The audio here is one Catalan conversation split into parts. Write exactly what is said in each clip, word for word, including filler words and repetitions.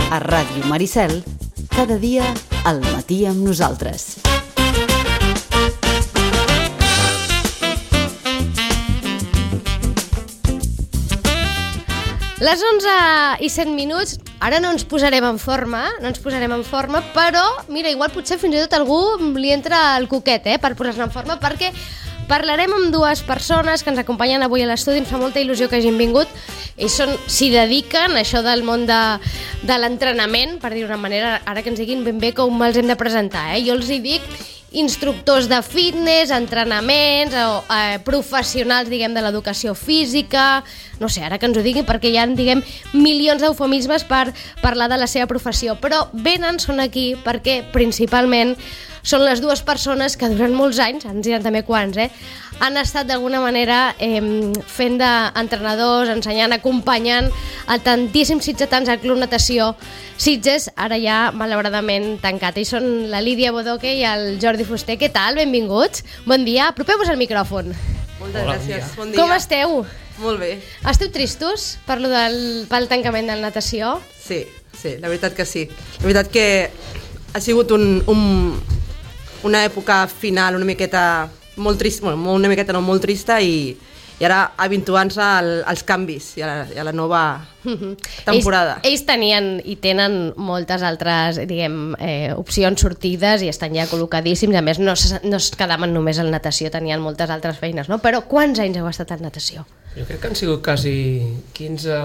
A Ràdio Maricel, cada dia al matí amb nosaltres. Les onze i set minuts, ara no ens posarem en forma, no ens posarem en forma, però, mira, igual potser fins i tot algú li entra el coquet, eh, per posar-se en forma, perquè parlarem amb dues persones que ens acompanyen avui a l'estudi. Ens fa molta il·lusió que hagin vingut. Ells són, s'hi dediquen a això del món de, de l'entrenament, per dir d'una manera, ara que ens diguin ben bé com els hem de presentar, eh? Jo els hi dic instructors de fitness, entrenaments, o eh, professionals, diguem, de l'educació física, no sé, ara que ens ho diguin, perquè hi ha, diguem, milions d'eufemismes per parlar de la seva professió, però venen, són aquí, perquè principalment són les dues persones que durant molts anys, ens diran també quants, eh, han estat d'alguna manera eh, fent d'entrenadors, ensenyant, acompanyant a tantíssims sitgetans al Club Natació Sitges, ara ja malauradament tancat. Ells són la Lídia Bodoque i el Jordi Fuster. Què tal? Benvinguts. Bon dia. Apropeu-vos al micròfon. Moltes Hola, gràcies. Bon dia. Com esteu? Molt bé. Esteu tristos per lo del, pel tancament del natació? Sí, sí, la veritat que sí. La veritat que ha sigut un, un, una època final una miqueta molt trista, bueno, una miqueta no, molt trista i, i ara habituant-se al, als canvis i a la, i a la nova temporada. Ells, ells tenien i tenen moltes altres, diguem, eh, opcions, sortides, i estan ja col·locadíssims. A més, no, no es quedaven només en natació, tenien moltes altres feines, no? Però quants anys heu estat en natació? Jo crec que han sigut quasi quinze,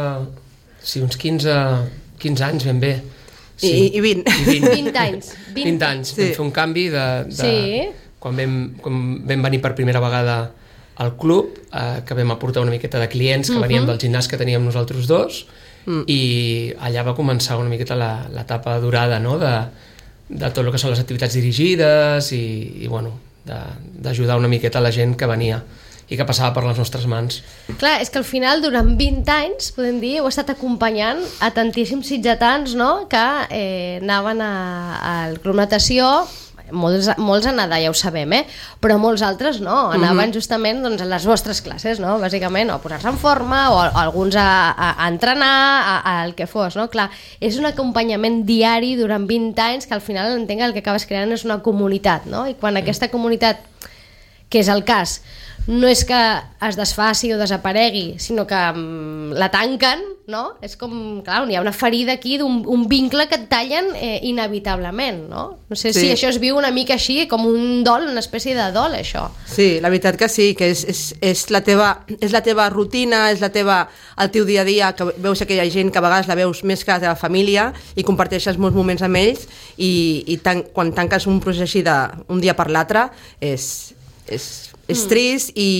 sí, uns quinze, quinze anys ben bé. Sí. I, i vint. I vint. vint anys. vint, vint anys. Sí. Vam fer un canvi de, de sí. quan, vam, quan vam venir per primera vegada al club, eh, que vam aportar una miqueta de clients que uh-huh. veníem del gimnàs que teníem nosaltres dos, mm. i allà va començar una miqueta l'etapa dorada, no?, de, de tot el que són les activitats dirigides i, i bueno, d'ajudar una miqueta a la gent que venia i que passava per les nostres mans. Clar, és que al final, durant vint anys, podem dir, heu estat acompanyant a tantíssims sitgetans, no?, que eh, anaven a, al Club Natació, molts, molts a nedar, ja ho sabem, eh? Però molts altres no, anaven mm-hmm. justament doncs, a les vostres classes, no?, bàsicament, o a posar-se en forma, o a, a alguns a, a, a entrenar, a, a el que fos, no? Clar, és un acompanyament diari durant vint anys que al final entenc que el que acabes creant és una comunitat, no? I quan mm. aquesta comunitat, que és el cas, no és que es desfaci o desaparegui, sinó que um, la tanquen, no? És com, clar, hi ha una ferida aquí d'un un vincle que et tallen eh, inevitablement, no? No sé sí. si això es viu una mica així, com un dol, una espècie de dol, això. Sí, la veritat que sí, que és, és, és, la, teva, és la teva rutina, és la teva, el teu dia a dia, que veus aquella gent que a vegades la veus més que la teva família i comparteixes molts moments amb ells i, i tan, quan tanques un procés així d'un dia per l'altre és... és és mm. trist i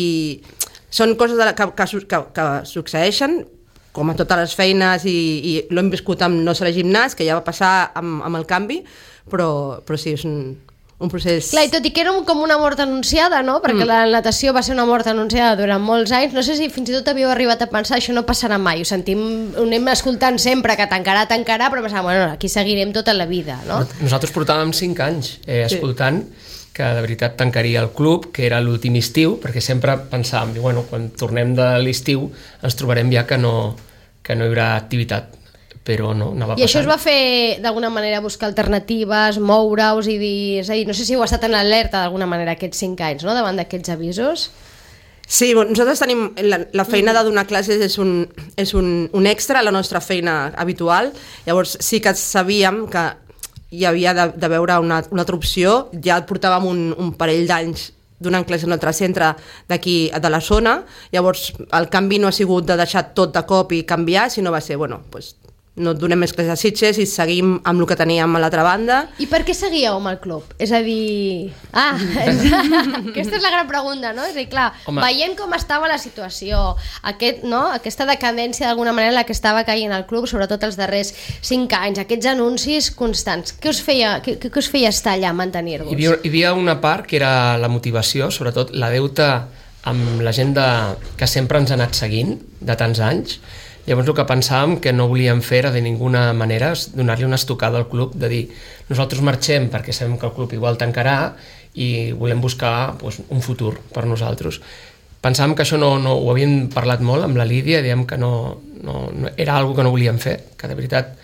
són coses de la, que, que, que, que succeeixen com a totes les feines i, i l'hem viscut amb no ser gimnàs, que ja va passar amb, amb el canvi, però, però sí, és un, un procés... Clar, i tot i que era com una mort anunciada, no? Perquè mm. la natació va ser una mort anunciada durant molts anys, no sé si fins i tot havíeu arribat a pensar això no passarà mai, ho sentim, ho anem escoltant sempre, que tancarà, tancarà, però pensàvem, bueno, aquí seguirem tota la vida, no? Nosaltres portàvem cinc anys eh, escoltant sí. que de veritat tancaria el club, que era l'últim estiu, perquè sempre pensàvem, bueno, quan tornem de l'estiu ens trobarem ja que no, que no hi haurà activitat, però no, no va passar. I això es va fer d'alguna manera buscar alternatives, moure-us i dir, és a dir, no sé si heu estat en alerta d'alguna manera aquests cinc anys, no?, davant d'aquests avisos? Sí, bueno, nosaltres tenim, la, la feina de donar classes és, un, és un, un extra a la nostra feina habitual, llavors sí que sabíem que hi havia de, de veure una, una altra opció, ja portàvem un, un parell d'anys donant classes en un altre centre d'aquí, de la zona, llavors el canvi no ha sigut de deixar tot de cop i canviar, sinó va ser, bueno, pues, no et donem més classes a Sitges i seguim amb el que teníem a l'altra banda. I per què seguíeu amb el club? És a dir... Ah, és... aquesta és la gran pregunta, no? És a dir, clar, Home. veient com estava la situació, aquest, no? aquesta decadència d'alguna manera en la que estava caient el club, sobretot els darrers cinc anys, aquests anuncis constants, què us feia, què, què us feia estar allà, mantenir-vos? Hi havia, hi havia una part que era la motivació, sobretot la deuta amb la gent de, que sempre ens ha anat seguint de tants anys. Llavors el que pensàvem que no volíem fer era de ninguna manera donar-li una estocada al club, de dir, nosaltres marxem perquè sabem que el club igual tancarà i volem buscar doncs, un futur per nosaltres. Pensàvem que això no, no ho havíem parlat molt amb la Lídia, dèiem que no, no, no era algo que no volíem fer, que de veritat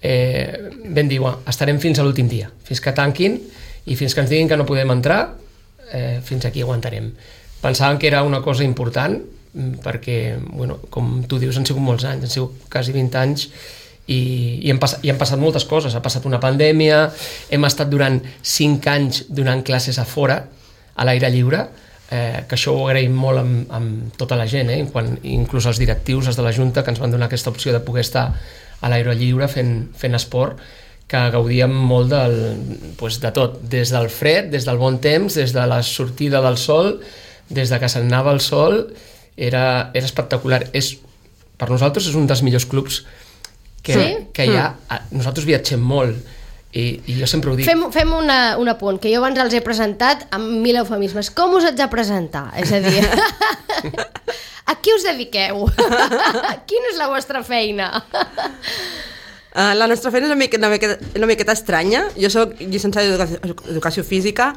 eh, vam dir, estarem fins a l'últim dia, fins que tanquin i fins que ens diguin que no podem entrar, eh, fins aquí aguantarem. Pensàvem que era una cosa important perquè, bueno, com tu dius, han sigut molts anys, han sigut quasi vint anys i, i, han passat, i han passat moltes coses. Ha passat una pandèmia, hem estat durant cinc anys donant classes a fora, a l'aire lliure, eh, que això ho agraïm molt amb, amb tota la gent, eh, quan, inclús els directius, els de la Junta, que ens van donar aquesta opció de poder estar a l'aire lliure fent, fent esport, que gaudíem molt del, doncs, de tot, des del fred, des del bon temps, des de la sortida del sol, des de que se'n anava el sol, era, era espectacular. És, per nosaltres és un dels millors clubs que, sí? que hi ha. Mm. Nosaltres viatgem molt i, i jo sempre ho dic. Fem, fem una, un apunt, que jo abans els he presentat amb mil eufemismes. Com us haig de presentar? És a dir, a qui us dediqueu? Quina és la vostra feina? Uh, la nostra feina és una miqueta, una, miqueta, una miqueta estranya. Jo soc llicenciada d'Educació Física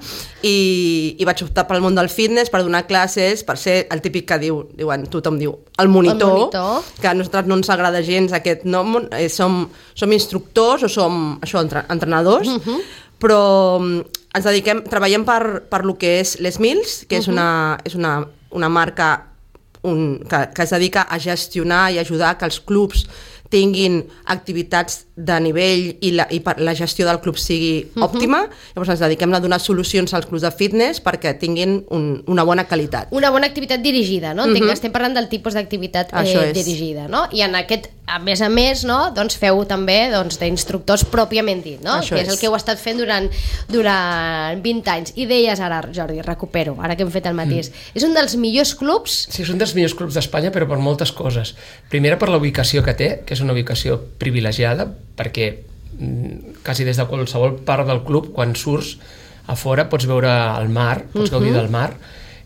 i, i vaig optar pel món del fitness per donar classes, per ser el típic que diu, diuen, tothom diu, el monitor, el monitor. Que a nosaltres no ens agrada gens aquest nom, eh, som, som instructors o som això, entre, entrenadors, uh -huh. però um, ens dediquem, treballem per, per lo que és Les Mills, que uh -huh. és, una, és una, una marca un, que, que es dedica a gestionar i ajudar que els clubs tinguin activitats de nivell i la, i per la gestió del club sigui òptima. Uh -huh. Llavors ens dediquem a donar solucions als clubs de fitness perquè tinguin un, una bona qualitat. Una bona activitat dirigida, no? Uh -huh. Estem parlant del tipus d'activitat eh, dirigida, no? I en aquest, a més a més, no? Doncs feu també doncs, d'instructors pròpiament dit, no? Això que és, és el que heu estat fent durant, durant vint anys. I deies ara, Jordi, recupero, ara que hem fet el mateix. Mm. És un dels millors clubs... Sí, és un dels millors clubs d'Espanya, però per moltes coses. Primera, per la ubicació que té, que és una ubicació privilegiada, perquè quasi des de qualsevol part del club, quan surts a fora pots veure el mar, pots uh-huh. gaudir del mar.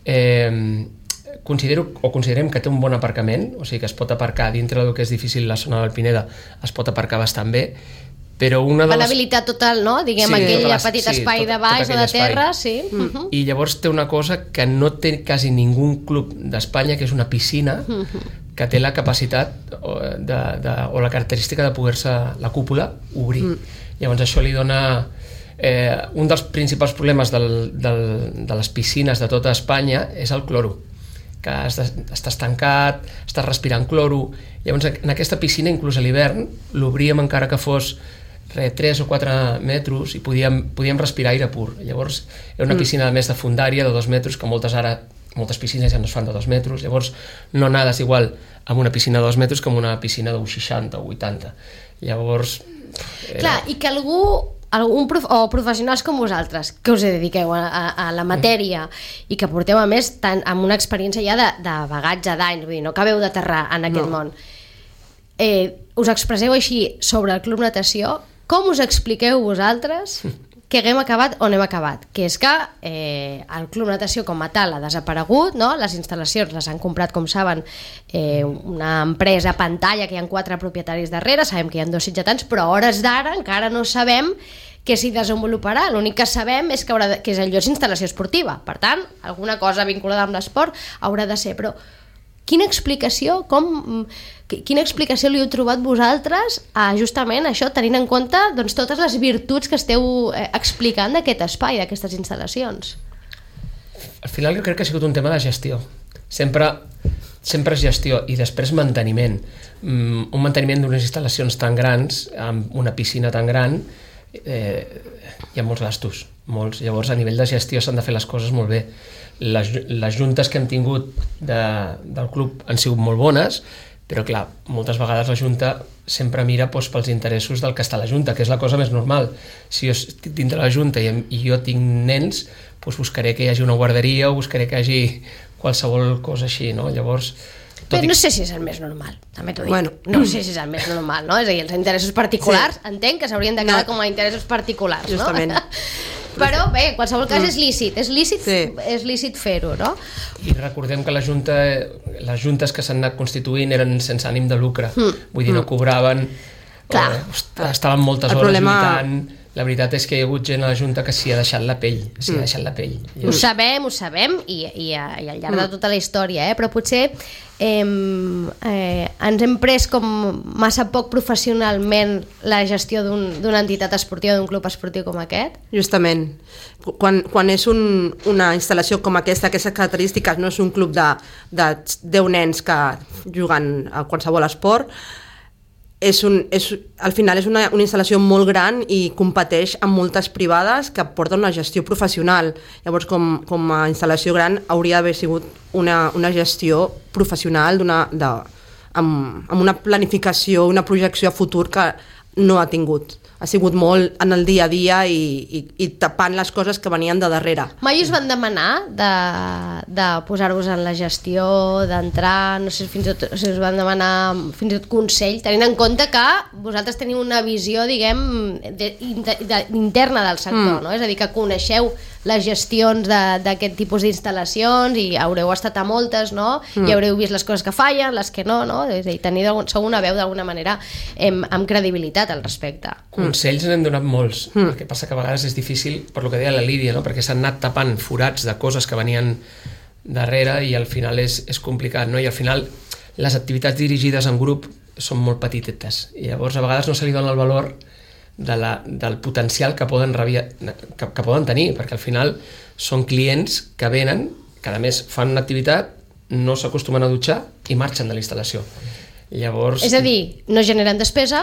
Eh, considero, o considerem que té un bon aparcament, o sigui que es pot aparcar dintre del que és difícil la zona del Pineda, es pot aparcar bastant bé, però una de les... L'habilitat total, no? Diguem, sí, aquell les... petit sí, espai tot, de baix tot o de terra, sí. Mm. Uh-huh. I llavors té una cosa que no té quasi ningú club d'Espanya, que és una piscina, uh-huh. que té la capacitat de, de, o la característica de poder-se la cúpula obrir. Mm. Llavors això li dona... Eh, un dels principals problemes del, del, de les piscines de tota Espanya és el cloro, que estàs tancat, estàs respirant cloro. Llavors en aquesta piscina, inclús a l'hivern, l'obríem encara que fos re, tres o quatre metres i podíem, podíem respirar aire pur. Llavors era una piscina a més de fondària de dos metres, que moltes ara moltes piscines ja no es fan de dos metres, llavors no nades igual amb una piscina de dos metres com una piscina d'un seixanta o vuitanta. Llavors... Era... Clar, i que algú, algun prof, o professionals com vosaltres, que us dediqueu a, a, a la matèria mm. i que porteu a més tant, amb una experiència ja de, de bagatge d'anys, vull dir, no acabeu d'aterrar en aquest no. món, eh, us expresseu així sobre el Club Natació, com us expliqueu vosaltres que haguem acabat on hem acabat, que és que eh, el Club Natació com a tal ha desaparegut, no? Les instal·lacions les han comprat, com saben, eh, una empresa pantalla, que hi ha quatre propietaris darrere, sabem que hi ha dos sitgetans, però a hores d'ara encara no sabem què s'hi desenvoluparà. L'únic que sabem és que, haurà de, que és el lloc d'instal·lació esportiva, per tant, alguna cosa vinculada amb l'esport haurà de ser, però quina explicació, com, quina explicació li heu trobat vosaltres a justament això, tenint en compte doncs, totes les virtuts que esteu eh, explicant d'aquest espai, d'aquestes instal·lacions? Al final jo crec que ha sigut un tema de gestió. Sempre, sempre és gestió i després manteniment. Mm, un manteniment d'unes instal·lacions tan grans, amb una piscina tan gran, eh, hi ha molts gastos, molts. Llavors a nivell de gestió s'han de fer les coses molt bé. Les, les juntes que hem tingut de, del club han sigut molt bones, però clar, moltes vegades la Junta sempre mira doncs, pels interessos del que està a la Junta, que és la cosa més normal. Si jo estic dintre la Junta i, i jo tinc nens, doncs buscaré que hi hagi una guarderia o buscaré que hi hagi qualsevol cosa així, no? Llavors... Però no sé si és el més normal, també t'ho dic. Bueno. No sé si és el més normal, no? És a dir, els interessos particulars, sí. entenc que s'haurien de quedar no. com a interessos particulars, no? Justament. Però bé, en qualsevol cas és lícit, és lícit, sí. és lícit fer-ho, no? I recordem que la Junta, les juntes que s'han anat constituint eren sense ànim de lucre, mm. vull dir, no cobraven, eh, estaven moltes el hores problema... lluitant, la veritat és que hi ha hagut gent a la Junta que s'hi ha deixat la pell, s'hi ha deixat la pell. Ho sabem, ho sabem, i, i, i al llarg de tota la història, eh? Però potser eh, eh, ens hem pres com massa poc professionalment la gestió d'un, d'una entitat esportiva, d'un club esportiu com aquest. Justament. Quan, quan és un, una instal·lació com aquesta, aquestes característiques, no és un club de, de deu nens que juguen a qualsevol esport, és un, és, al final és una, una instal·lació molt gran i competeix amb moltes privades que porten una gestió professional. Llavors, com, com a instal·lació gran, hauria d'haver sigut una, una gestió professional d'una, de, amb, amb una planificació, una projecció a futur que no ha tingut. Ha sigut molt en el dia a dia i, i, i tapant les coses que venien de darrere. Mai us van demanar de, de posar-vos en la gestió, d'entrar, no sé fins i tot si us van demanar fins i tot consell, tenint en compte que vosaltres teniu una visió, diguem, de, de, interna del sector, mm. no? És a dir, que coneixeu les gestions d'aquest tipus d'instal·lacions i haureu estat a moltes, no? Mm. I haureu vist les coses que fallen, les que no, no? És a dir, tenir sou una veu d'alguna manera amb, amb credibilitat al respecte. Consells n'hem donat molts, mm. el que passa que a vegades és difícil, per lo que deia la Lídia, no? Perquè s'han anat tapant forats de coses que venien darrere i al final és, és complicat, no? I al final les activitats dirigides en grup són molt petitetes i llavors a vegades no se li dona el valor de la, del potencial que poden, rebia, que, que poden tenir, perquè al final són clients que venen, que a més fan una activitat, no s'acostumen a dutxar i marxen de la instal·lació. Llavors... És a dir, no generen despesa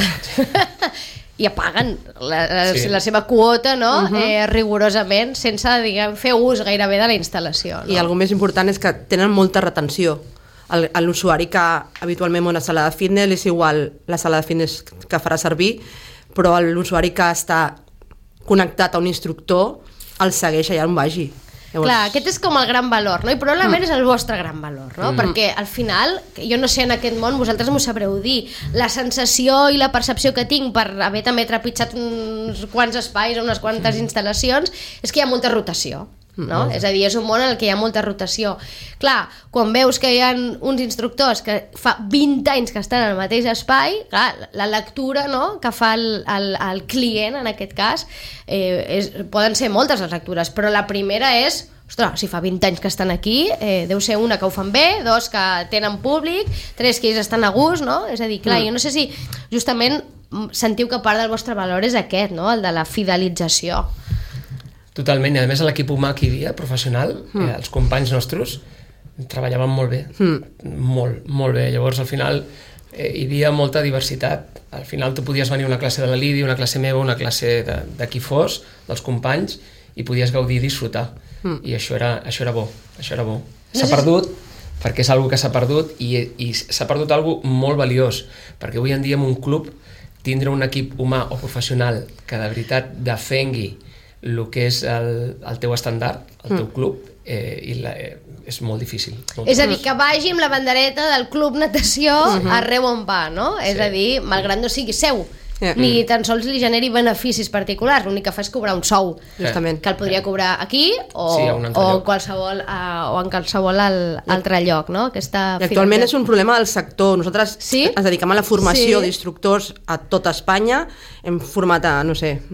i apaguen la, la, sí. la seva quota, no? Uh-huh. eh, rigorosament, sense, diguem, fer ús gairebé de la instal·lació. No? I alguna més important és que tenen molta retenció. L'usuari que habitualment en una sala de fitness és igual la sala de fitness que farà servir, però l'usuari que està connectat a un instructor el segueix allà on vagi. Llavors... Clar, aquest és com el gran valor, no? I probablement mm. és el vostre gran valor, no? Mm. Perquè al final, jo no sé en aquest món, vosaltres m'ho sabreu dir, la sensació i la percepció que tinc per haver també trepitjat uns quants espais o unes quantes mm. instal·lacions és que hi ha molta rotació. No? Mm. És a dir, és un món en el que hi ha molta rotació. Clar, quan veus que hi ha uns instructors que fa vint anys que estan al mateix espai, clar, la lectura, no?, que fa el, el, el client, en aquest cas, eh, és, poden ser moltes les lectures, però la primera és, ostres, si fa vint anys que estan aquí, eh, deu ser una que ho fan bé, dos que tenen públic, tres que ells estan a gust, no? És a dir, clar, mm. jo no sé si justament sentiu que part del vostre valor és aquest, no?, el de la fidelització. Totalment, i a més l'equip humà que hi havia, professional, mm. eh, els companys nostres, treballaven molt bé, mm. molt, molt bé. Llavors, al final, eh, hi havia molta diversitat. Al final, tu podies venir a una classe de la Lídia, una classe meva, una classe de, de qui fos, dels companys, i podies gaudir i disfrutar. Mm. I això era, això era bo, això era bo. S'ha no sé perdut, si... perquè és algo que s'ha perdut, i, i s'ha perdut algo molt valiós, perquè avui en dia en un club, tindre un equip humà o professional que de veritat defengui el que és el, el teu estandard, el teu mm. club, eh, i la, eh, és molt difícil. Molt és a dir, que vagi amb la bandereta del club natació uh-huh. arreu on va, no? Sí. És a dir, malgrat no sigui seu, yeah. ni tan sols li generi beneficis particulars, l'únic que fa és cobrar un sou, justament, que el podria cobrar aquí o, sí, o, qualsevol, uh, o en qualsevol al, altre lloc, no? Aquesta I actualment figura... és un problema del sector. Nosaltres sí? ens dediquem a la formació sí. d'instructors a tota Espanya, hem format a, no sé...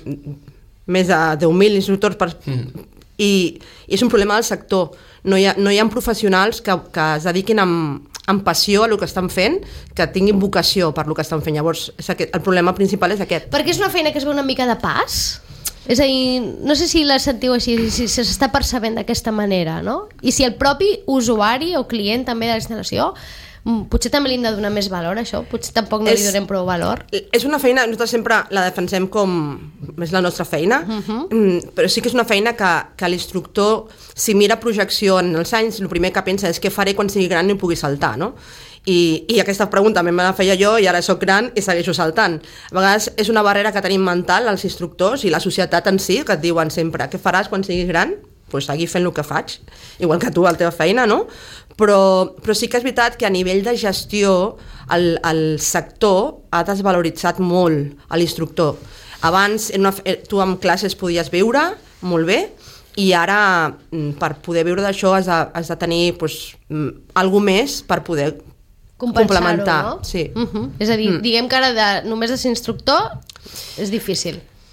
més de deu mil instructors per... mm. I, i és un problema del sector. No hi ha, no hi ha professionals que, que es dediquin amb, amb passió a el que estan fent, que tinguin vocació per el que estan fent. Llavors, és aquest, el problema principal és aquest. Perquè és una feina que es veu una mica de pas? És a dir, no sé si la sentiu així, si s'està percebent d'aquesta manera, no? I si el propi usuari o client també de la instal·lació potser també li hem de donar més valor a això, potser tampoc no és, li donem prou valor. És una feina, nosaltres sempre la defensem com és la nostra feina, uh-huh. però sí que és una feina que, que l'instructor, si mira projecció en els anys, el primer que pensa és què faré quan sigui gran i pugui saltar, no? I, i aquesta pregunta també me la feia jo i ara soc gran i segueixo saltant. A vegades és una barrera que tenim mental els instructors i la societat en si, que et diuen sempre què faràs quan siguis gran? Pues seguir fent el que faig, igual que tu a la teva feina, no? Però, però sí que és veritat que a nivell de gestió el, el sector ha desvaloritzat molt a l'instructor. Abans en una, tu amb classes podies viure molt bé i ara per poder viure d'això has, de, has de tenir pues, alguna més per poder complementar. No? Sí. Uh-huh. És a dir, mm. diguem que ara de, només de ser instructor és difícil.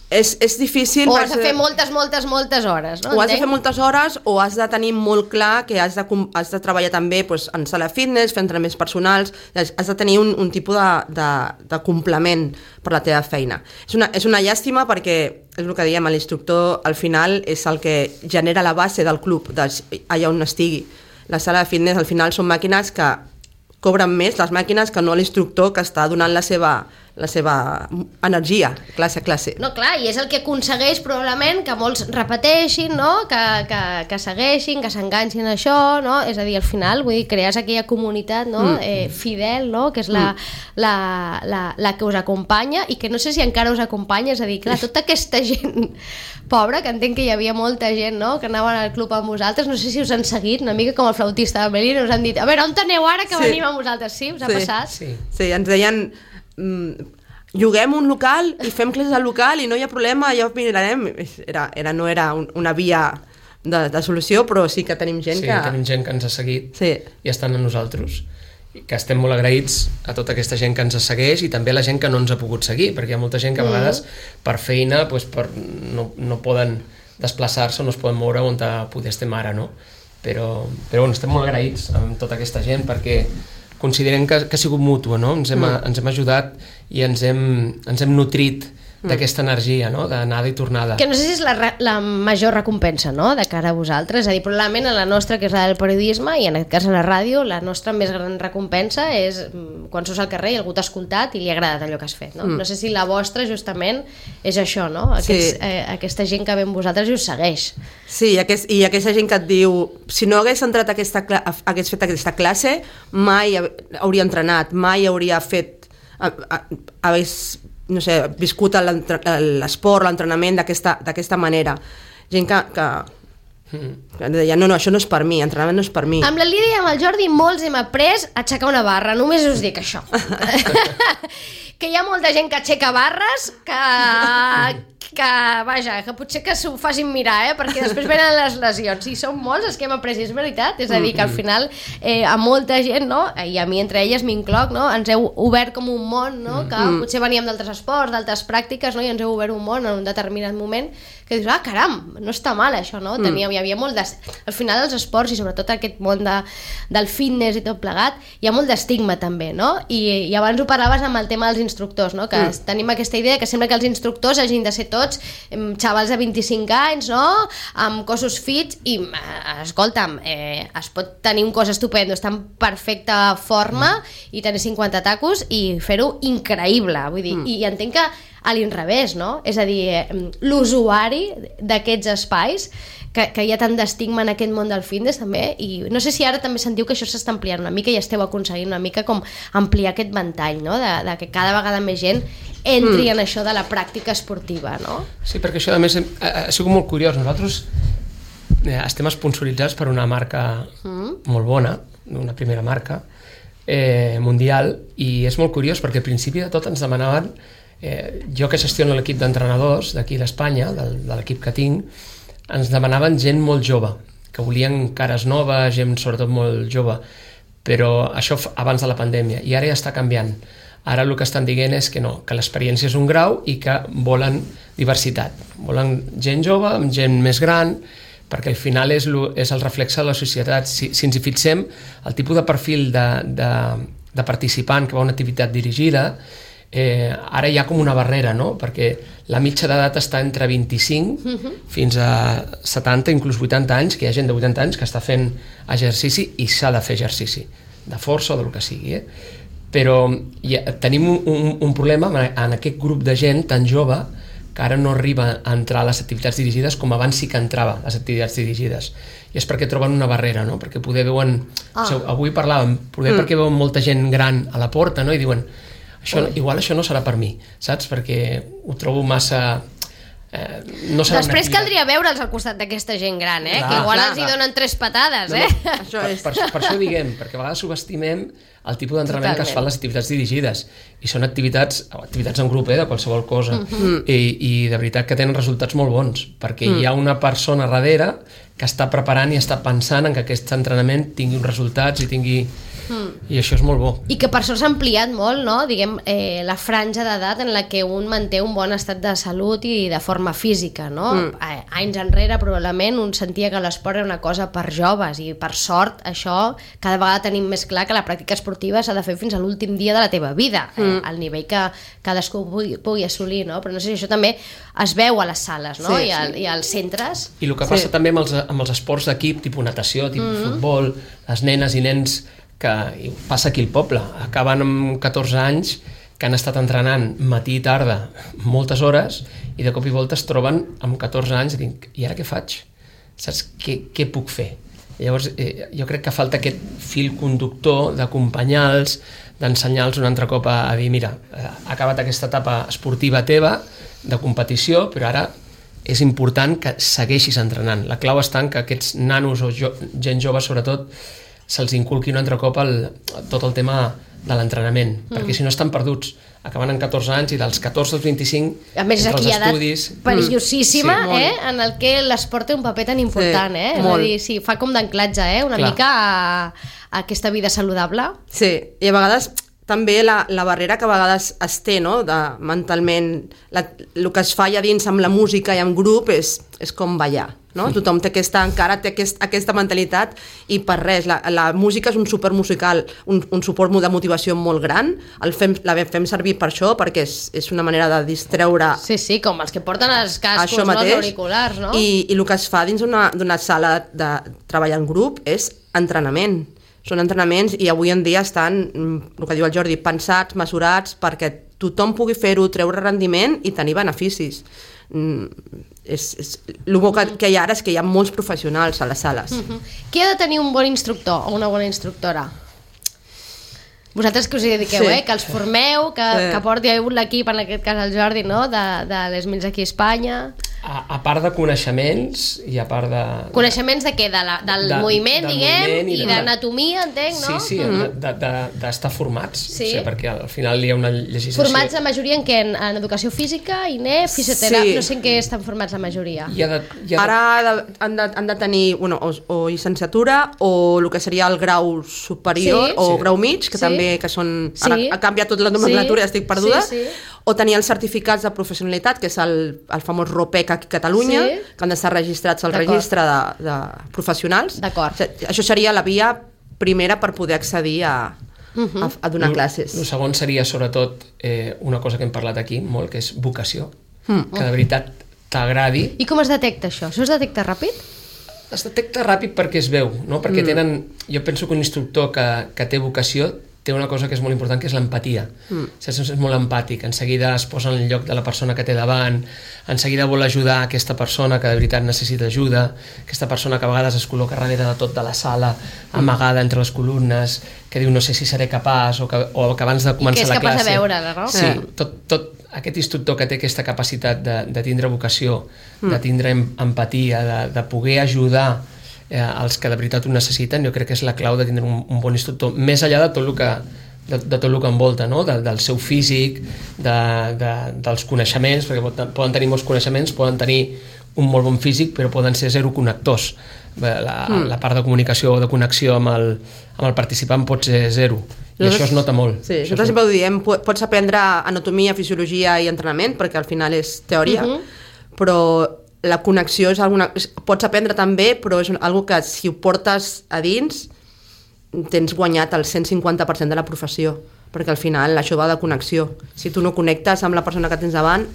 és, és difícil... O has de fer moltes, moltes, moltes hores, no? O has de fer moltes hores o has de tenir molt clar que has de, has de treballar també doncs, en sala fitness, fer entrenaments personals, has de tenir un, un tipus de, de, de complement per la teva feina. És una, és una llàstima perquè, és el que diem, l'instructor al final és el que genera la base del club, allà on estigui. La sala de fitness al final són màquines que cobren més, les màquines, que no l'instructor que està donant la seva... la seva energia, classe a classe. No, clar, i és el que aconsegueix probablement que molts repeteixin, no? que, que, que segueixin, que s'enganxin a això, no? És a dir, al final, vull dir, crees aquella comunitat, no? mm. eh, fidel, no? Que és la, mm. la, la, la que us acompanya i que no sé si encara us acompanya, és a dir, clar, tota aquesta gent pobra, que entenc que hi havia molta gent, no? Que anaven al club amb vosaltres, no sé si us han seguit, una mica com el flautista de Melina, us han dit, a veure, on aneu ara que sí. venim amb vosaltres? Sí, us ha sí. passat? Sí. sí, ens deien... Mm, lloguem un local i fem classes al local i no hi ha problema, ja ho mirarem. Era, era, no era un, una via de, de solució, però sí que tenim gent sí, que... Sí, tenim gent que ens ha seguit sí. i estan amb nosaltres. Que estem molt agraïts a tota aquesta gent que ens segueix i també a la gent que no ens ha pogut seguir, perquè hi ha molta gent que a vegades per feina doncs, per, no, no poden desplaçar-se o no es poden moure on poder estem ara, no? Però, però bueno, estem molt agraïts amb tota aquesta gent perquè considerem que, que ha sigut mútua, no? Ens hem, mm. ens hem ajudat i ens hem, ens hem nutrit mm. d'aquesta energia, no? D'anada i tornada. Que no sé si és la, la major recompensa, no? De cara a vosaltres, és a dir, probablement a la nostra, que és la del periodisme, i en aquest cas a la ràdio, la nostra més gran recompensa és quan surts al carrer i algú t'ha escoltat i li ha agradat allò que has fet, no? Mm. No sé si la vostra justament és això, no? Aquests, sí. eh, aquesta gent que ve amb vosaltres i us segueix. Sí, i, aquest, i aquesta gent que et diu si no hagués entrat a aquesta, hagués fet aquesta classe, mai hauria entrenat, mai hauria fet a, a, hagués, no sé, viscut l'esport, l'entrenament d'aquesta manera. Gent que, que, que deia, no, no, això no és per mi, entrenament no és per mi. Amb la Lídia i amb el Jordi molts hem après a aixecar una barra, només us dic això. Que hi ha molta gent que aixeca barres, que, que vaja, que potser que s'ho facin mirar, eh? Perquè després venen les lesions, i són molts els que hem après, és veritat, és a dir, que al final eh, a molta gent, no? I a mi entre elles m'incloc, no? Ens heu obert com un món, no? Que mm. potser veníem d'altres esports, d'altres pràctiques, no? I ens heu obert un món en un determinat moment que dius, ah, caram, no està mal això, no? Teníem, hi havia molt de... Al final els esports i sobretot aquest món de, del fitness i tot plegat, hi ha molt d'estigma també, no? I, i abans ho parlaves amb el tema dels instructors, no? Que mm. tenim aquesta idea que sembla que els instructors hagin de ser tots xavals de vint-i-cinc anys, no? Amb cossos fits i, escolta'm, eh, es pot tenir un cos estupendo, estar en perfecta forma mm. i tenir cinquanta tacos i fer-ho increïble, vull dir, mm. i entenc que a l'inrevés, no? És a dir, l'usuari d'aquests espais, que, que hi ha tant d'estigma en aquest món del fitness també, i no sé si ara també sentiu que això s'està ampliant una mica i esteu aconseguint una mica com ampliar aquest ventall, no? De, de que cada vegada més gent entri mm. en això de la pràctica esportiva, no? Sí, perquè això a més ha, ha sigut molt curiós. Nosaltres eh, estem sponsoritzats per una marca mm. molt bona, una primera marca eh, mundial, i és molt curiós perquè al principi de tot ens demanaven Eh, jo que gestiono l'equip d'entrenadors d'aquí d'Espanya, de, de l'equip que tinc, ens demanaven gent molt jove, que volien cares noves, gent sobretot molt jove, però això abans de la pandèmia, i ara ja està canviant. Ara el que estan dient és que no, que l'experiència és un grau i que volen diversitat, volen gent jove amb gent més gran, perquè al final és, lo, és el reflexe de la societat. Si, si ens hi fixem, el tipus de perfil de, de, de participant que va a una activitat dirigida, Eh, ara hi ha com una barrera, no? Perquè la mitja d'edat està entre vint-i-cinc uh-huh. fins a setanta, inclús vuitanta anys, que hi ha gent de vuitanta anys que està fent exercici i s'ha de fer exercici, de força o del que sigui, eh? Però ja, tenim un, un, un problema en aquest grup de gent tan jove que ara no arriba a entrar a les activitats dirigides com abans sí que entrava a les activitats dirigides, i és perquè troben una barrera, no? Perquè poder veuen, ah. o sigui, avui parlàvem, poder mm. perquè veuen molta gent gran a la porta, no? I diuen, Això, igual això no serà per mi, saps? Perquè ho trobo massa... Eh, no serà Després caldria veure'ls al costat d'aquesta gent gran, eh? Clar, que igual clar, els hi donen tres patades, eh? No, no, això és... per, per, per això ho diguem, perquè a vegades subestimem el tipus d'entrenament que es fan les activitats dirigides, i són activitats, activitats en grup, eh, de qualsevol cosa, uh-huh. I, i de veritat que tenen resultats molt bons, perquè uh-huh. hi ha una persona darrere que està preparant i està pensant en que aquest entrenament tingui uns resultats i tingui... Mm. I això és molt bo. I que per això s'ha ampliat molt, no? Diguem, eh, la franja d'edat en la que un manté un bon estat de salut i de forma física, no? Mm. Anys enrere probablement un sentia que l'esport era una cosa per joves i per sort això cada vegada tenim més clar que la pràctica esportiva s'ha de fer fins a l'últim dia de la teva vida, mm. eh, al nivell que cadascú pugui, pugui assolir, no? Però no sé si això també es veu a les sales, no? Sí, I, al, sí. i als centres. I el que passa Sí. també amb els, amb els esports d'equip, tipus natació, tipus mm-hmm. futbol, les nenes i nens que i passa aquí al poble, acaben amb catorze anys que han estat entrenant matí i tarda moltes hores i de cop i volta es troben amb catorze anys i dic, i ara què faig? Saps? Què, què puc fer? Llavors eh, jo crec que falta aquest fil conductor d'acompanyar-los, d'ensenyar-los un altre cop a, a dir, mira, ha acabat aquesta etapa esportiva teva de competició, però ara és important que segueixis entrenant. La clau està en que aquests nanos o jo, gent jove sobretot se'ls inculqui un altre cop el, tot el tema de l'entrenament, mm. perquè si no estan perduts, acaben en catorze anys i dels catorze als vint-i-cinc a més entre aquí els hi ha estudis... edat perillosíssima, Sí, eh? En el que l'esport té un paper tan important, Sí, eh? És a molt. dir, sí, fa com d'anclatge, eh? Una Clar. mica a, a aquesta vida saludable. Sí, i a vegades també la, la barrera que a vegades es té, no?, de mentalment, la, el que es fa allà dins amb la música i amb grup és, és com ballar, no? Sí. Tothom té aquesta, encara té aquest, aquesta mentalitat i per res, la, la música és un suport musical, un, un suport de motivació molt gran, el fem, la fem servir per això, perquè és, és una manera de distreure Sí, sí, com els que porten els cascos, això no? Els mateix, auriculars, no? i, i el que es fa dins d'una sala de treball en grup és entrenament. Són entrenaments i avui en dia estan, el que diu el Jordi, pensats, mesurats, perquè tothom pugui fer-ho, treure rendiment i tenir beneficis. Mm, és, és, el bo que, que hi ha ara és que hi ha molts professionals a les sales. Uh-huh. Qui ha de tenir un bon instructor o una bona instructora? Vosaltres que us hi dediqueu, Sí. eh? Que els formeu, que, Sí. que porteu l'equip, en aquest cas el Jordi, no? De, de les Mils aquí a Espanya. A, a part de coneixements i a part de... Coneixements de què? De la, del De- moviment, del diguem, moviment i i de- d'anatomia, entenc, no? Sí, sí, Mm. d'estar de, de, de, formats, Sí. o sigui, perquè al final hi ha una legislació... Formats la majoria en què? En, en educació física, I N E, fisioteràpia, Sí. no sé en què estan formats la majoria. Hi ha de, hi ha de... Ara de, han, de, han de tenir bueno, o, o llicenciatura o el que seria el grau superior Sí. o Sí. grau mig, que Sí. també que són... Sí. Ara ha canviat tot la nomenclatura, Sí. estic perduda. Sí, sí. O tenir els certificats de professionalitat, que és el, el famós ROPEC aquí a Catalunya, Sí. que han d'estar registrats al D'acord. registre de, de professionals. D'acord. O sigui, això seria la via primera per poder accedir a, Mhm. a, a donar El- classes. El segon seria, sobretot, eh, una cosa que hem parlat aquí molt, que és vocació. Mm. Que de veritat t'agradi. I com es detecta això? Això es detecta ràpid? Es detecta ràpid perquè es veu, no? Perquè Mm. tenen... Jo penso que un instructor que, que té vocació té una cosa que és molt important, que és l'empatia. Mm. Saps? És molt empàtic. En seguida es posa en el lloc de la persona que té davant, en seguida vol ajudar aquesta persona que de veritat necessita ajuda, aquesta persona que a vegades es col·loca darrere de tot de la sala, amagada entre les columnes, que diu no sé si seré capaç, o que, o que abans de començar és la capaç de classe... veure-la, no? Sí, Mm. tot, tot aquest instructor que té aquesta capacitat de, de tindre vocació, mm. de tindre em- empatia, de, de poder ajudar eh, els que de veritat ho necessiten, jo crec que és la clau de tindre un, un bon instructor, més enllà de tot el que, de, de tot el que envolta, no? de, del seu físic, de, de, dels coneixements, perquè poden, poden tenir molts coneixements, poden tenir un molt bon físic, però poden ser zero connectors. La, mm. la part de comunicació o de connexió amb el, amb el participant pot ser zero, i Nosaltres- això es nota molt. Sí, Això nosaltres es sempre ho diem, po- pots aprendre anatomia, fisiologia i entrenament, perquè al final és teoria, Mhm. però la connexió és alguna... és- Pots aprendre també, però és algo que si ho portes a dins tens guanyat el cent cinquanta per cent de la professió, perquè al final això va de connexió. Si tu no connectes amb la persona que tens davant...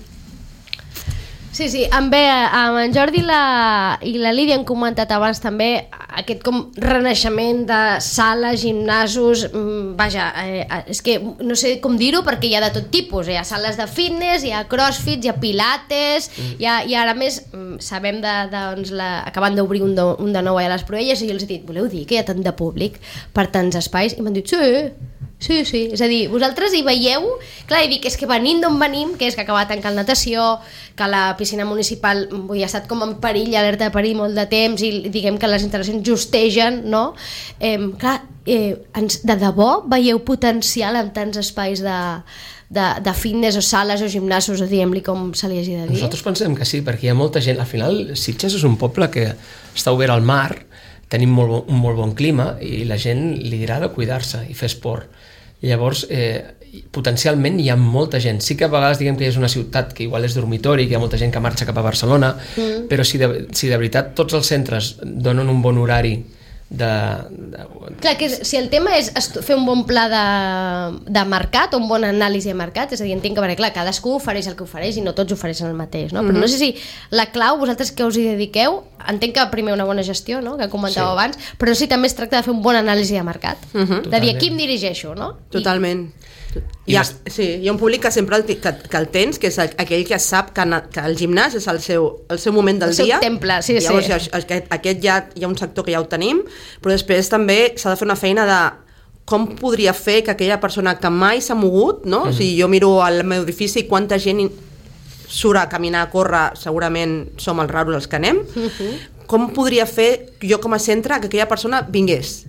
Sí, sí, amb, bé, amb en Jordi i la, i la Lídia han comentat abans també aquest com renaixement de sales, gimnasos, mm, vaja, eh, és que no sé com dir-ho perquè hi ha de tot tipus, hi ha sales de fitness, hi ha crossfit, hi ha pilates, mm. hi ha, i ara més mm, sabem de, de, doncs, la, acabant d'obrir un, de, un de nou a les Proelles i jo els he dit, voleu dir que hi ha tant de públic per tants espais? I m'han dit, sí, sí, sí, és a dir, vosaltres hi veieu, clar, i dic, és que venint d'on venim, que és que acaba de tancar el natació, que la piscina municipal vull, ha estat com en perill, alerta de perill molt de temps, i diguem que les instal·lacions justegen, no? Eh, clar, eh, ens, de debò veieu potencial en tants espais de, de, de fitness o sales o gimnasos, o diguem-li com se li hagi de dir? Nosaltres pensem que sí, perquè hi ha molta gent. Al final, Sitges és un poble que està obert al mar, tenim molt bon, un molt bon clima i la gent li dirà de cuidar-se i fer esport. I llavors, eh, potencialment hi ha molta gent. Sí que a vegades diguem que és una ciutat que igual és dormitori, que hi ha molta gent que marxa cap a Barcelona, mm. però si de, si de veritat tots els centres donen un bon horari de... de... Clar, que si el tema és fer un bon pla de, de mercat o un bon anàlisi de mercat, és a dir, entenc que, perquè, clar, cadascú ofereix el que ofereix i no tots ofereixen el mateix, no? Mm-hmm. Però no sé si la clau, vosaltres que us hi dediqueu, entenc que primer una bona gestió, no?, que comentàveu sí. abans, però no sé si també es tracta de fer un bon anàlisi de mercat, mm-hmm. de dir a qui em dirigeixo, no? Totalment. Hi ha, sí, hi ha un públic que sempre el, que, que el tens, que és aquell que sap que, que el gimnàs és el seu, el seu moment del el seu dia. temple, sí, i llavors, sí. Aquest, aquest ja hi ha un sector que ja ho tenim, però després també s'ha de fer una feina de com podria fer que aquella persona que mai s'ha mogut, no? Mm-hmm. O sigui, jo miro al meu edifici quanta gent surt a caminar, a córrer, segurament som els raros els que anem, mm-hmm. com podria fer jo com a centre que aquella persona vingués?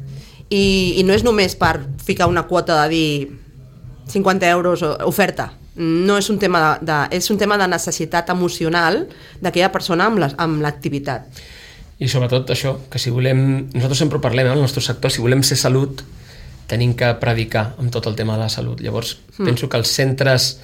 I, i no és només per ficar una quota de dir cinquanta euros oferta, no és un tema de, de, és un tema de necessitat emocional d'aquella persona amb, les, amb l'activitat. I sobretot això, que si volem, nosaltres sempre parlem eh, al nostre sector, si volem ser salut tenim que predicar amb tot el tema de la salut. Llavors mm. penso que els centres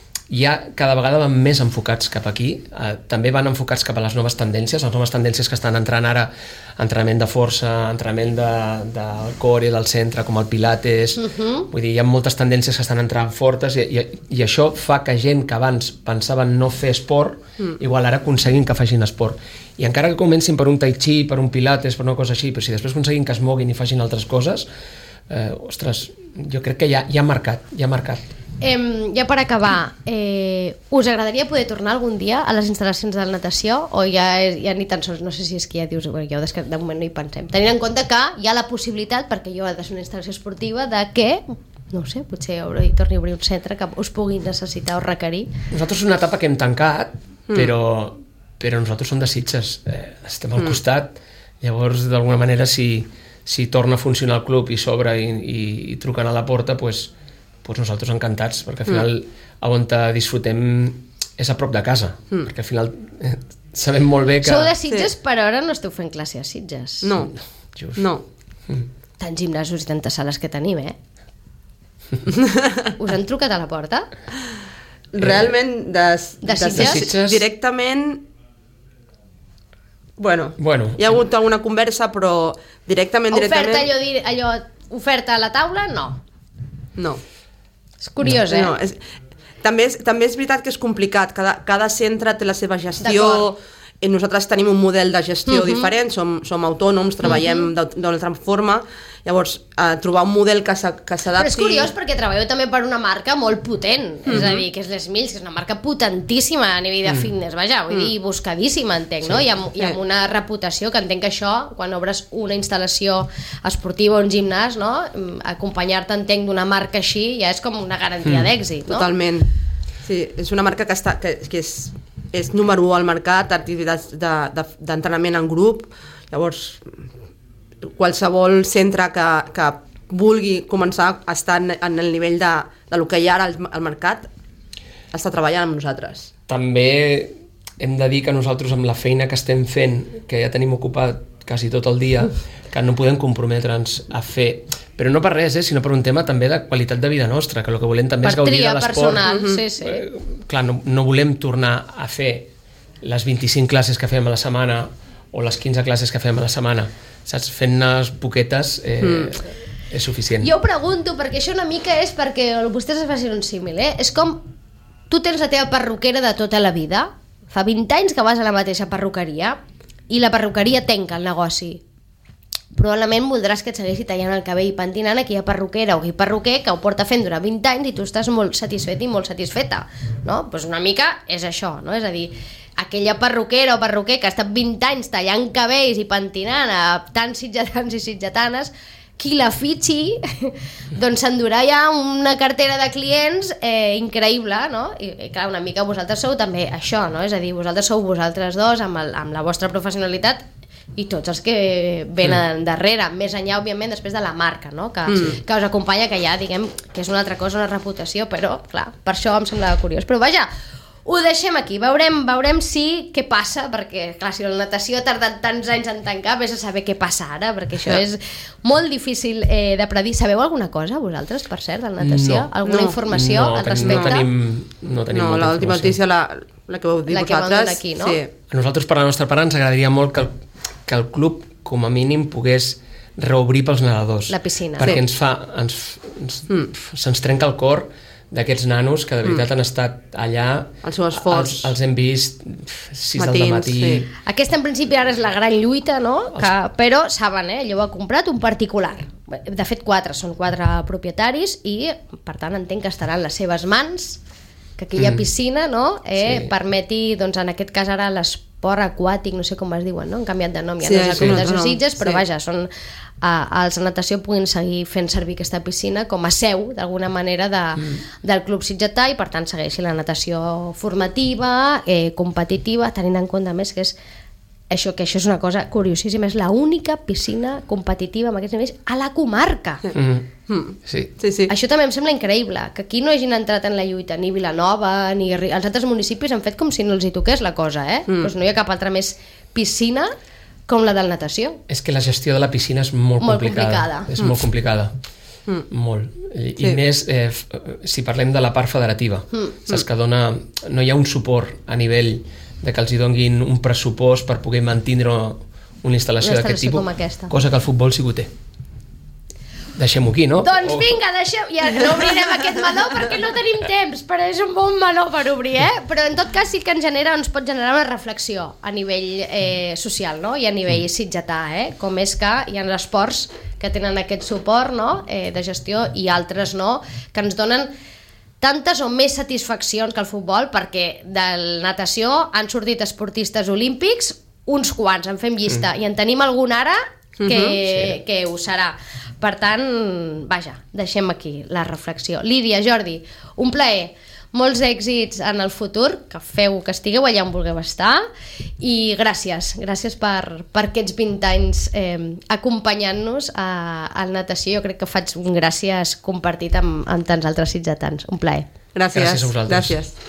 ja cada vegada van més enfocats cap aquí, eh, també van enfocats cap a les noves tendències, les noves tendències que estan entrant ara, entrenament de força, entrenament de, del core del centre, com el pilates, uh-huh. vull dir, hi ha moltes tendències que estan entrant fortes i, i, i això fa que gent que abans pensaven no fer esport, uh-huh. igual ara aconseguin que facin esport. I encara que comencin per un tai chi, per un pilates, per una cosa així, però si després aconseguin que es moguin i facin altres coses, eh, ostres, jo crec que hi ha, hi ha mercat, hi ha mercat. Eh, ja per acabar, eh, us agradaria poder tornar algun dia a les instal·lacions de la natació o ja, ja ni tan sols, no sé si és que ja dius, bueno, ja de, de moment no hi pensem, tenint en compte que hi ha la possibilitat, perquè jo he de ser una instal·lació esportiva, de que, no sé, potser hi torni a obrir un centre que us pugui necessitar o requerir. Nosaltres és una etapa que hem tancat, mm. però, però nosaltres som de Sitges, eh, estem al mm. costat, llavors d'alguna manera si, si torna a funcionar el club i s'obre i, i, i truquen a la porta, pues, pues nosaltres encantats, perquè al final mm. on disfrutem és a prop de casa, mm. perquè al final eh, sabem molt bé que... Sou de Sitges, sí. però ara no esteu fent classe a Sitges. No, just. no. Mm. Tants gimnasos i tantes sales que tenim, eh? Us han trucat a la porta? Realment, de, de, de, Sitges? de Sitges directament... Bueno, bueno, hi ha hagut alguna conversa, però directament... Oferta, directament... allò, allò, oferta a la taula, no. No. És curiós, no, eh? No, és, també, és, també és veritat que és complicat. Cada, cada centre té la seva gestió. I nosaltres tenim un model de gestió uh-huh. diferent, som, som autònoms, treballem uh-huh. d'una altra forma. Llavors, eh, trobar un model que s'adapti... Però és curiós perquè treballeu també per una marca molt potent, uh-huh. és a dir, que és les Mills, que és una marca potentíssima a nivell de uh-huh. fitness, vaja, vull uh-huh. dir, buscadíssima, entenc, sí. no? I amb, sí. I amb una reputació que entenc que això, quan obres una instal·lació esportiva o un gimnàs, no? Acompanyar-te, entenc, d'una marca així ja és com una garantia uh-huh. d'èxit, no? Totalment. Sí, és una marca que, està, que, que és, és número u al mercat, activitats de, de, d'entrenament en grup, llavors... qualsevol centre que, que vulgui començar a estar en, en el nivell de, de lo que hi ha ara al, al mercat està treballant amb nosaltres. També hem de dir que nosaltres amb la feina que estem fent, que ja tenim ocupat quasi tot el dia, que no podem comprometre'ns a fer, però no per res, eh, sinó per un tema també de qualitat de vida nostra, que el que volem també per és gaudir de l'esport. Personal, mm-hmm. sí, sí. Eh, clar, no, no volem tornar a fer les vint-i-cinc classes que fem a la setmana o les quinze classes que fem a la setmana, saps? Fent-ne poquetes eh, mm. és suficient. Jo ho pregunto perquè això una mica és perquè vostès es facin un símil, eh? És com tu tens la teva perruquera de tota la vida, fa vint anys que vas a la mateixa perruqueria i la perruqueria tanca el negoci. Probablement voldràs que et segueixi tallant el cabell i pentinant aquella perruquera o aquell perruquer que ho porta fent durant vint anys i tu estàs molt satisfet i molt satisfeta, no? Pues una mica és això, no? És a dir, aquella perruquera o perruquer que ha estat vint anys tallant cabells i pentinant a tants sitgetans i sitgetanes, qui la fitxi doncs s'endurà ja una cartera de clients eh, increïble, no? I, i clar, una mica vosaltres sou també això, no? És a dir, vosaltres sou vosaltres dos amb, el, amb la vostra professionalitat i tots els que venen mm. darrere, més enllà, òbviament, després de la marca, no? Que, mm. que us acompanya, que ja, diguem, que és una altra cosa, una reputació, però, clar, per això em sembla curiós. Però, vaja, ho deixem aquí, veurem, veurem si què passa, perquè clar, si la natació ha tardat tants anys en tancar, vés a saber què passa ara, perquè això és molt difícil eh, de predir. Sabeu alguna cosa vosaltres, per cert, de la natació? No. Alguna No. informació no, al tenim, respecte? no tenim, no tenim No, molta l'última informació. notícia la, la que vau dir La que vam vosaltres. donar aquí, no? Sí. A nosaltres, per la nostra part, ens agradaria molt que el, que el club, com a mínim, pogués reobrir pels nedadors. La piscina. Perquè Sí. ens fa... Ens, ens, mm. Se'ns trenca el cor d'aquests nanos que de veritat mm. han estat allà. El seu esforç. Els, els hem vist sis del Matins, matí. sí. Aquesta, en principi, ara és la gran lluita, no? Que, però saben, eh? Allò ho ha comprat un particular. De fet, quatre, són quatre propietaris i, per tant, entenc que estaran les seves mans, que aquella Mm. piscina, no? Eh, Sí. permeti, doncs, en aquest cas ara l'esport aquàtic, no sé com es diuen, no? Han canviat de nom, ja Sí, no és el sí, Club de no, no, Sitges, però sí. vaja, són uh, els de natació puguin seguir fent servir aquesta piscina com a seu, d'alguna manera, de, mm. del Club Sitgetà, i per tant segueixi la natació formativa, eh, competitiva, tenint en compte més que és això, que això és una cosa curiosíssima, és l'única piscina competitiva amb aquests nivells a la comarca. Mm. Mm. Sí. Sí, sí. Això també em sembla increïble, que aquí no hagin entrat en la lluita ni Vilanova, ni Ri- els altres municipis han fet com si no els hi toqués la cosa, eh? Mm. Pues no hi ha cap altra més piscina com la del natació. És que la gestió de la piscina és molt, Molt complicada. complicada. És Mm. molt complicada. Mm. Molt. I, Sí. i més eh, f- si parlem de la part federativa. Mm. Saps que dona, no hi ha un suport a nivell de que els hi donguin un pressupost per poder mantindre una instal·lació Una d'aquest instal·lació tipus, com aquesta. cosa que el futbol sí que ho té. Deixem-ho aquí, no? Doncs O- vinga, deixem... Ja no obrirem aquest meló perquè no tenim temps, però és un bon meló per obrir, eh? Però en tot cas sí que ens genera, ens pot generar una reflexió a nivell eh, social, no? I a nivell sitgetà, eh? Com és que hi ha esports que tenen aquest suport, no? Eh, de gestió i altres no, que ens donen tantes o més satisfaccions que el futbol, perquè de la natació han sortit esportistes olímpics, uns quants, en fem llista, mm. i en tenim algun ara que, Mhm, sí. que ho serà. Per tant, vaja, deixem aquí la reflexió. Lídia, Jordi, un plaer. Molts èxits en el futur, que feu, que estigueu allà on vulgueu estar, i gràcies, gràcies per, per aquests vint anys eh, acompanyant-nos a, a la natació. Jo crec que faig un gràcies compartit amb, amb tants altres sitgetans. Un plaer. Gràcies. Gràcies a vosaltres. Gràcies.